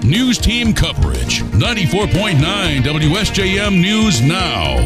News team coverage. 94.9 WSJM News Now.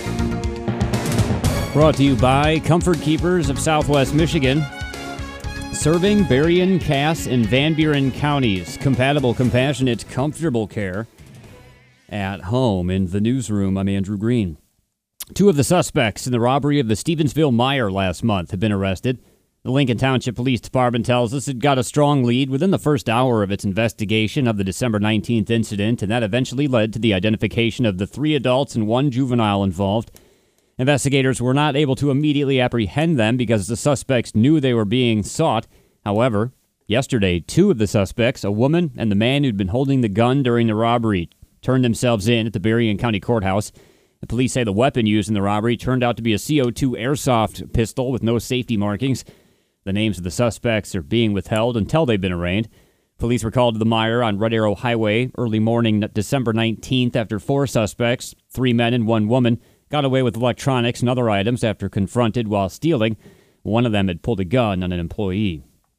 Brought to you by Comfort Keepers of Southwest Michigan. Serving Berrien, Cass, and Van Buren counties. Compatible, compassionate, comfortable care at home. In the newsroom, I'm Andrew Green. Two of the suspects in the robbery of the Stevensville Meijer last month have been arrested. The Lincoln Township Police Department tells us it got a strong lead within the first hour of its investigation of the December 19th incident, and that eventually led to the identification of the 3 adults and 1 juvenile involved. Investigators were not able to immediately apprehend them because the suspects knew they were being sought. However, yesterday, 2 of the suspects, a woman and the man who'd been holding the gun during the robbery, turned themselves in at the Berrien County Courthouse. The police say the weapon used in the robbery turned out to be a CO2 airsoft pistol with no safety markings. The names of the suspects are being withheld until they've been arraigned. Police were called to the Meijer on Red Arrow Highway early morning December 19th after 4 suspects, 3 men and 1 woman, got away with electronics and other items after confronted while stealing. One of them had pulled a gun on an employee.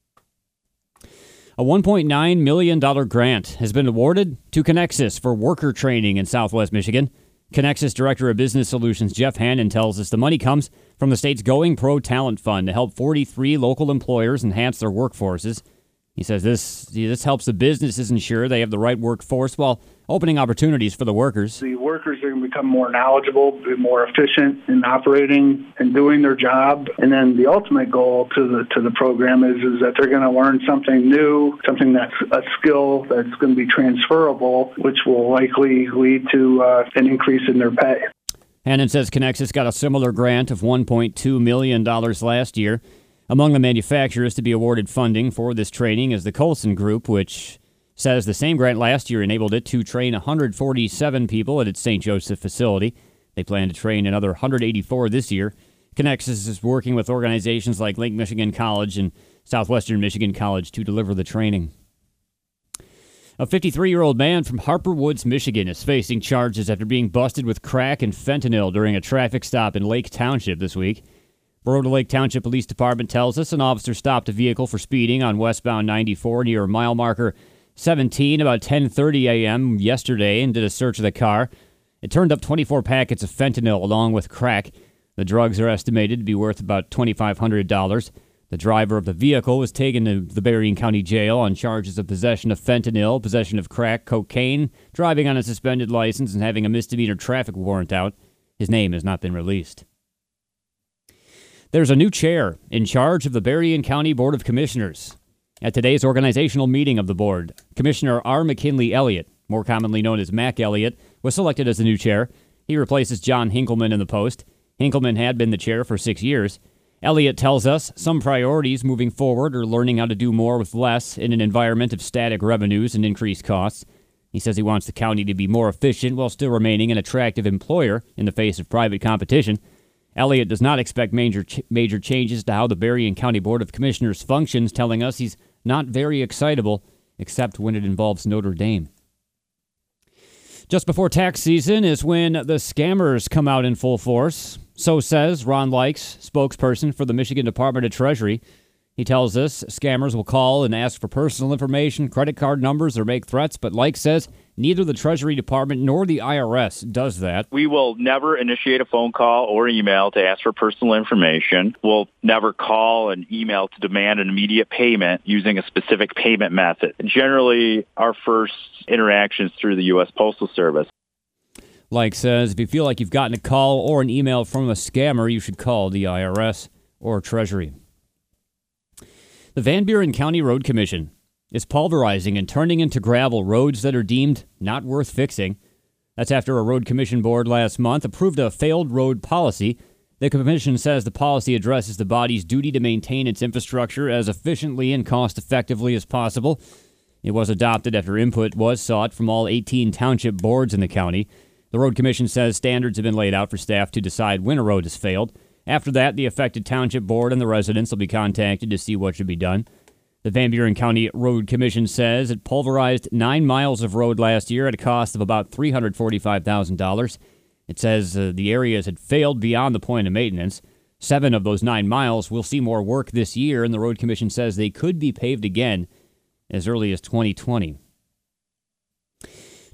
A $1.9 million grant has been awarded to Connexus for worker training in Southwest Michigan. Connexus Director of Business Solutions Jeff Hannon tells us the money comes from the state's Going Pro Talent Fund to help 43 local employers enhance their workforces. He says this helps the businesses ensure they have the right workforce while opening opportunities for the workers. The workers are going to become more knowledgeable, be more efficient in operating and doing their job. And then the ultimate goal to the program is that they're going to learn something new, something that's a skill that's going to be transferable, which will likely lead to an increase in their pay. Hannon says Connexus got a similar grant of $1.2 million last year. Among the manufacturers to be awarded funding for this training is the Colson Group, which says the same grant last year enabled it to train 147 people at its St. Joseph facility. They plan to train another 184 this year. Connexus is working with organizations like Lake Michigan College and Southwestern Michigan College to deliver the training. A 53-year-old man from Harper Woods, Michigan, is facing charges after being busted with crack and fentanyl during a traffic stop in Lake Township this week. Baroda Lake Township Police Department tells us an officer stopped a vehicle for speeding on westbound 94 near mile marker 17 about 10:30 a.m. yesterday and did a search of the car. It turned up 24 packets of fentanyl along with crack. The drugs are estimated to be worth about $2,500. The driver of the vehicle was taken to the Berrien County Jail on charges of possession of fentanyl, possession of crack, cocaine, driving on a suspended license, and having a misdemeanor traffic warrant out. His name has not been released. There's a new chair in charge of the Berrien County Board of Commissioners. At today's organizational meeting of the board, Commissioner R. McKinley Elliott, more commonly known as Mac Elliott, was selected as the new chair. He replaces John Hinkleman in the post. Hinkleman had been the chair for 6 years. Elliott tells us some priorities moving forward are learning how to do more with less in an environment of static revenues and increased costs. He says he wants the county to be more efficient while still remaining an attractive employer in the face of private competition. Elliott does not expect major changes to how the Berrien County Board of Commissioners functions, telling us he's not very excitable, except when it involves Notre Dame. Just before tax season is when the scammers come out in full force. So says Ron Likes, spokesperson for the Michigan Department of Treasury. He tells us scammers will call and ask for personal information, credit card numbers, or make threats, but Likes says neither the Treasury Department nor the IRS does that. We will never initiate a phone call or email to ask for personal information. We'll never call and email to demand an immediate payment using a specific payment method. Generally, our first interaction is through the U.S. Postal Service. Like says, if you feel like you've gotten a call or an email from a scammer, you should call the IRS or Treasury. The Van Buren County Road Commission is pulverizing and turning into gravel roads that are deemed not worth fixing. That's after a road commission board last month approved a failed road policy. The commission says the policy addresses the body's duty to maintain its infrastructure as efficiently and cost-effectively as possible. It was adopted after input was sought from all 18 township boards in the county. The road commission says standards have been laid out for staff to decide when a road has failed. After that, the affected township board and the residents will be contacted to see what should be done. The Van Buren County Road Commission says it pulverized 9 miles of road last year at a cost of about $345,000. It says the areas had failed beyond the point of maintenance. 7 of those 9 miles will see more work this year, and the Road Commission says they could be paved again as early as 2020.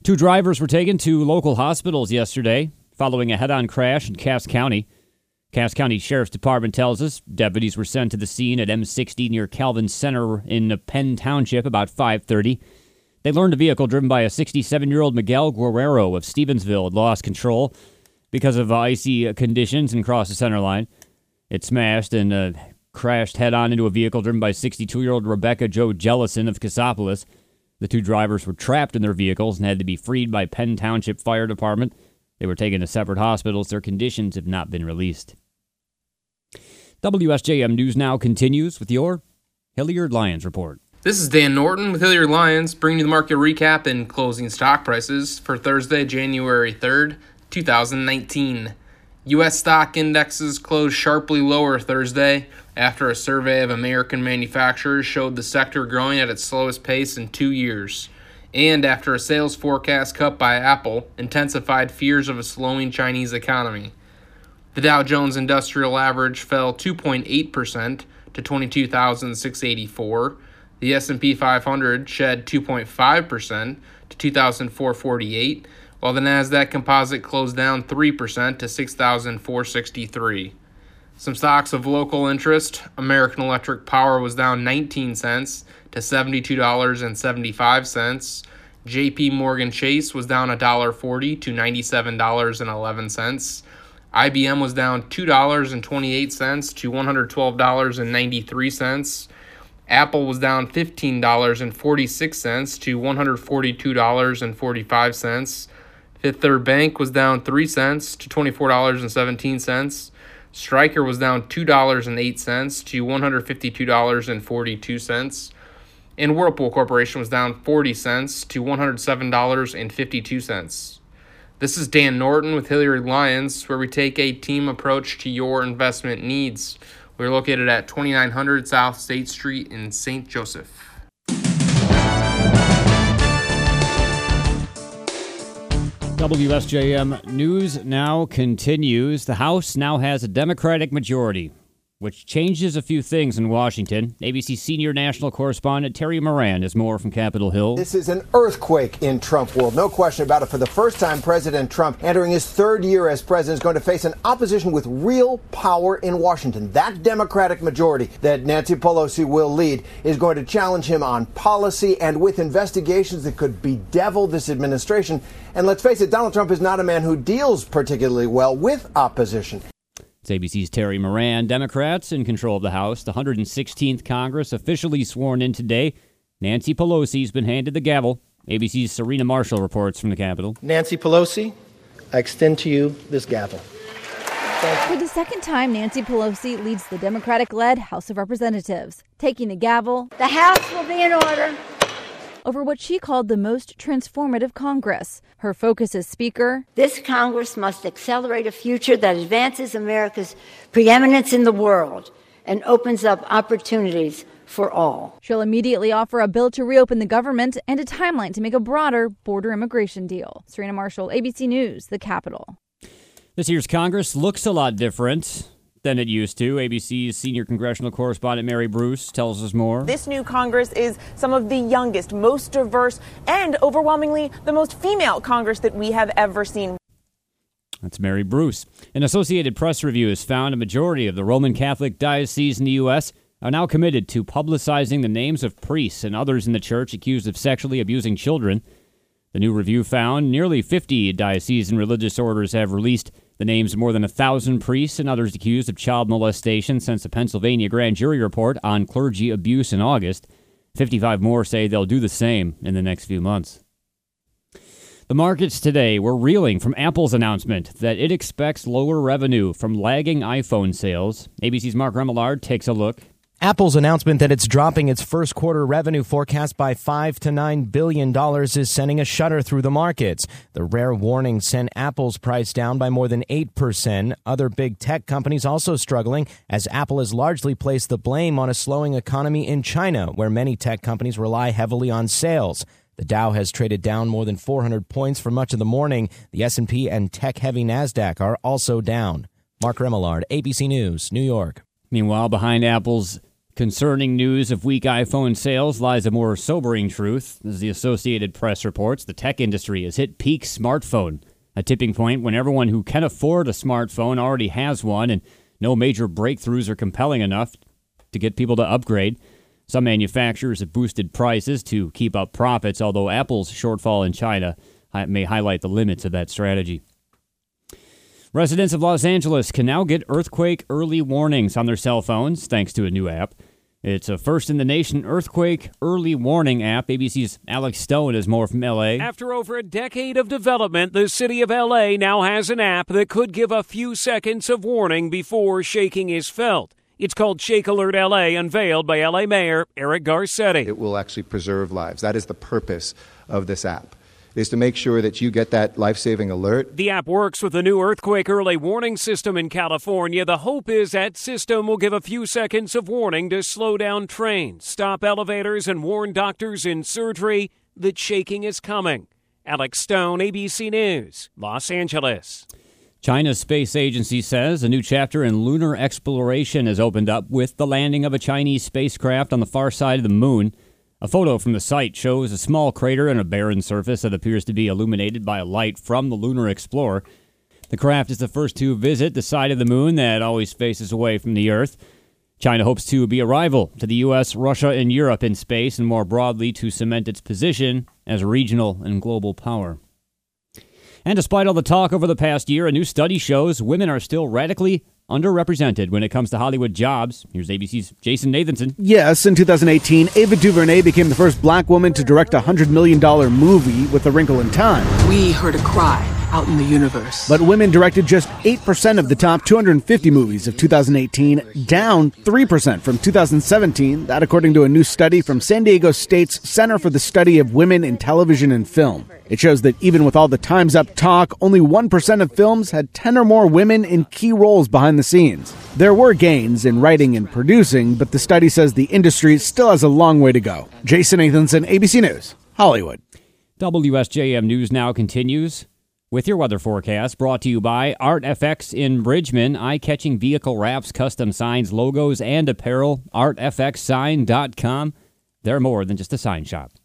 Two drivers were taken to local hospitals yesterday following a head-on crash in Cass County. Cass County Sheriff's Department tells us deputies were sent to the scene at M60 near Calvin Center in Penn Township about 5:30. They learned a vehicle driven by a 67-year-old Miguel Guerrero of Stevensville had lost control because of icy conditions and crossed the center line. It smashed and crashed head-on into a vehicle driven by 62-year-old Rebecca Jo Jellison of Cassopolis. The two drivers were trapped in their vehicles and had to be freed by Penn Township Fire Department. They were taken to separate hospitals. Their conditions have not been released. WSJM News Now continues with your Hilliard Lyons report. This is Dan Norton with Hilliard Lyons, bringing you the market recap and closing stock prices for Thursday, January 3rd, 2019. U.S. stock indexes closed sharply lower Thursday after a survey of American manufacturers showed the sector growing at its slowest pace in 2 years, and after a sales forecast cut by Apple intensified fears of a slowing Chinese economy. The Dow Jones Industrial Average fell 2.8% to 22,684. The S&P 500 shed 2.5% to 2,448, while the Nasdaq Composite closed down 3% to 6,463. Some stocks of local interest: American Electric Power was down 19 cents to $72.75. JP Morgan Chase was down $1.40 to $97.11. IBM was down $2.28 to $112.93. Apple was down $15.46 to $142.45. Fifth Third Bank was down 3 cents to $24.17. Stryker was down $2.08 to $152.42. And Whirlpool Corporation was down 40 cents to $107.52. This is Dan Norton with Hilliard Lyons, where we take a team approach to your investment needs. We're located at 2900 South State Street in St. Joseph. WSJM News Now continues. The House now has a Democratic majority, which changes a few things in Washington. ABC senior national correspondent Terry Moran has more from Capitol Hill. This is an earthquake in Trump world. No question about it. For the first time, President Trump, entering his third year as president, is going to face an opposition with real power in Washington. That Democratic majority that Nancy Pelosi will lead is going to challenge him on policy and with investigations that could bedevil this administration. And let's face it, Donald Trump is not a man who deals particularly well with opposition. It's ABC's Terry Moran. Democrats in control of the House. The 116th Congress officially sworn in today. Nancy Pelosi's been handed the gavel. ABC's Serena Marshall reports from the Capitol. Nancy Pelosi, I extend to you this gavel. For the second time, Nancy Pelosi leads the Democratic-led House of Representatives, taking the gavel. The House will be in order. Over what she called the most transformative Congress. Her focus as Speaker: this Congress must accelerate a future that advances America's preeminence in the world and opens up opportunities for all. She'll immediately offer a bill to reopen the government and a timeline to make a broader border immigration deal. Serena Marshall, ABC News, the Capitol. This year's Congress looks a lot different than it used to. ABC's senior congressional correspondent Mary Bruce tells us more. This new Congress is some of the youngest, most diverse, and overwhelmingly the most female Congress that we have ever seen. That's Mary Bruce. An Associated Press review has found a majority of the Roman Catholic dioceses in the U.S. are now committed to publicizing the names of priests and others in the church accused of sexually abusing children. The new review found nearly 50 diocesan religious orders have released the names of more than 1,000 priests and others accused of child molestation since a Pennsylvania grand jury report on clergy abuse in August. 55 more say they'll do the same in the next few months. The markets today were reeling from Apple's announcement that it expects lower revenue from lagging iPhone sales. ABC's Mark Remillard takes a look. Apple's announcement that it's dropping its first quarter revenue forecast by $5 to $9 billion is sending a shudder through the markets. The rare warning sent Apple's price down by more than 8%. Other big tech companies also struggling, as Apple has largely placed the blame on a slowing economy in China, where many tech companies rely heavily on sales. The Dow has traded down more than 400 points for much of the morning. The S&P and tech-heavy Nasdaq are also down. Mark Remillard, ABC News, New York. Meanwhile, behind Apple's concerning news of weak iPhone sales lies a more sobering truth. As the Associated Press reports, the tech industry has hit peak smartphone, a tipping point when everyone who can afford a smartphone already has one, and no major breakthroughs are compelling enough to get people to upgrade. Some manufacturers have boosted prices to keep up profits, although Apple's shortfall in China may highlight the limits of that strategy. Residents of Los Angeles can now get earthquake early warnings on their cell phones thanks to a new app. It's a first-in-the-nation earthquake early warning app. ABC's Alex Stone has more from L.A. After over a decade of development, the city of L.A. now has an app that could give a few seconds of warning before shaking is felt. It's called Shake Alert LA, unveiled by LA Mayor Eric Garcetti. It will actually preserve lives. That is the purpose of this app, is to make sure that you get that life-saving alert. The app works with the new earthquake early warning system in California. The hope is that system will give a few seconds of warning to slow down trains, stop elevators, and warn doctors in surgery that shaking is coming. Alex Stone, ABC News, Los Angeles. China's space agency says a new chapter in lunar exploration has opened up with the landing of a Chinese spacecraft on the far side of the moon. A photo from the site shows a small crater and a barren surface that appears to be illuminated by a light from the Lunar Explorer. The craft is the first to visit the side of the moon that always faces away from the Earth. China hopes to be a rival to the U.S., Russia, and Europe in space, and more broadly to cement its position as a regional and global power. And despite all the talk over the past year, a new study shows women are still radically underrepresented when it comes to Hollywood jobs. Here's ABC's Jason Nathanson. Yes, in 2018, Ava DuVernay became the first black woman to direct a $100 million movie with A Wrinkle in Time. We heard a cry out in the universe. But women directed just 8% of the top 250 movies of 2018, down 3% from 2017. That according to a new study from San Diego State's Center for the Study of Women in Television and Film. It shows that even with all the Time's Up talk, only 1% of films had 10 or more women in key roles behind the scenes. There were gains in writing and producing, but the study says the industry still has a long way to go. Jason Nathanson, ABC News, Hollywood. WSJM News Now continues with your weather forecast, brought to you by ArtFX in Bridgman. Eye-catching vehicle wraps, custom signs, logos, and apparel. ArtFXsign.com. They're more than just a sign shop.